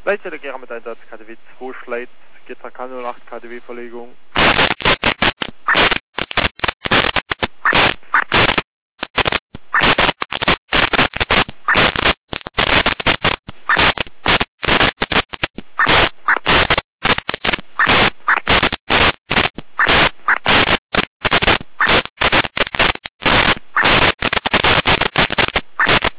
Leitstelle Gera mit Einsatz KTW 2 Schleit, GZK 08 KTW Verlegung.